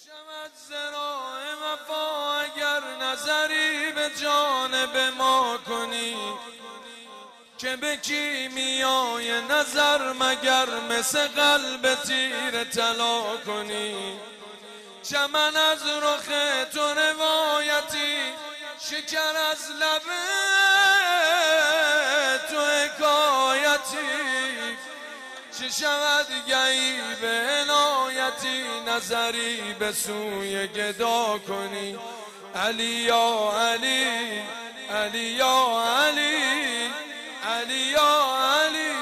شود زراع وفا اگر نظری به جانب ما کنی، که به کیمیای نظر مگر مثل قلب تیر طلا کنی. چمن از رخ تو روایتی، شکر از لب تو حکایتی، چه شود گهی به عنایتی نظری به سوی گدا کنی. علی یا علی، علی یا علی، علی یا علی.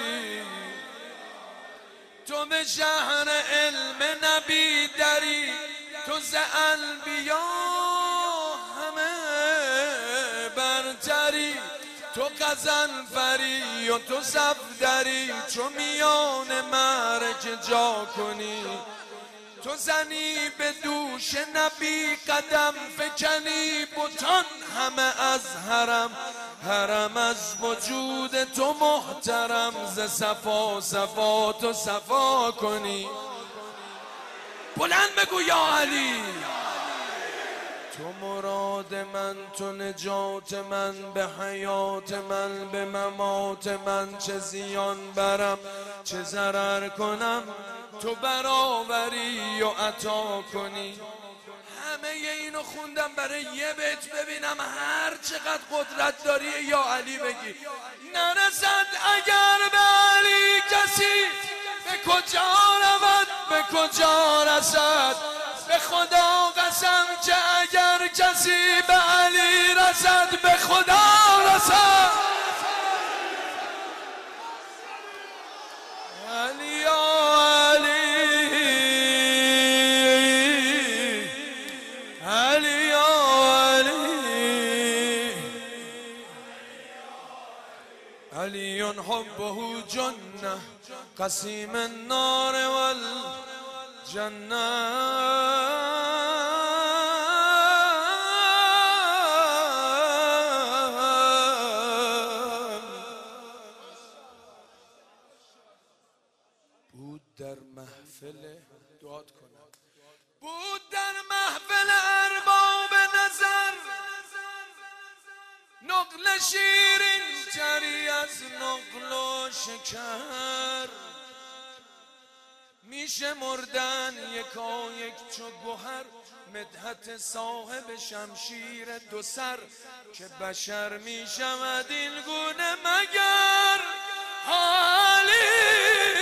تو به شهر علم نبی دری، تو ز انبیا همه برتری. تو قزنفری و تو صفدری، چو میان معرکه جا کنی. تو زنی به دوش نبی قدم فکنی، بتان همه از حرم، حرم از وجود تو محترم. ز صفا صفا تو صفا کنی. بلند بگو یا علی. تو مراد من، تو نجات من، به حیات من، به ممات من. چه زیان برم چه ضرر کنم، تو برآوری و عطا کنی. همه اینو خوندم برای یه بیت، ببینم هر چقدر قدرت داری یا علی بگی. نرسد اگر به علی کسی، به کجا رود به کجا رسد. به خدا قسم که اگر کسی به علی رسد، به خدا رسد. علی یا علی، علی یا علی. علی حبه جنة قسیم النار والجنة. بود در محفل دعات کنم، بود در محفل ارباب نظر، نقل شیرین تری از نقل و شکر. میشه مردن یکا یک چو گوهر، مدحت صاحب شمشیر دو سر. که بشر میشود این گونه مگر حالی.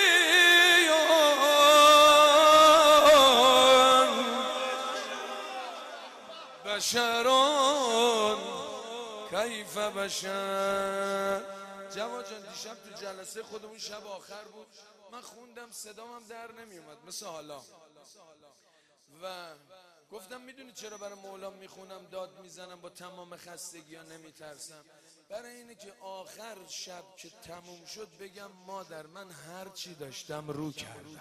بشرون کیف بشر. جواد جان دیشب تو جلسه خودمون شب آخر بود، من خوندم صدام هم در نمیومد مثل حالا، و گفتم میدونی چرا برای مولا میخونم داد میزنم با تمام خستگی ها نمیترسم؟ برای اینه که آخر شب که تموم شد بگم مادر من هر چی داشتم رو کردم.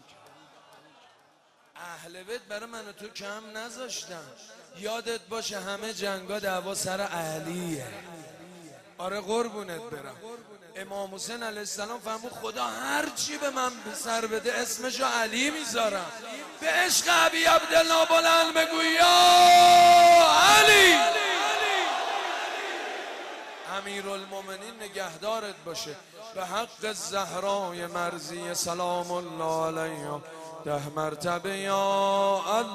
اهل بیت برای من و تو کم نذاشتم. یادت باشه همه جنگا دعوا سر علیه. آره قربونت برم. امام حسین علیه السلام فرمود خدا هر چی به من سر بده اسمشو علی میذارم. به عشق ابی عبدالله بلند بگو یا علی. امیرالمومنین نگهدارت باشه. به حق زهرای مرضیه سلام الله علیها 10 مرتبه یا الله.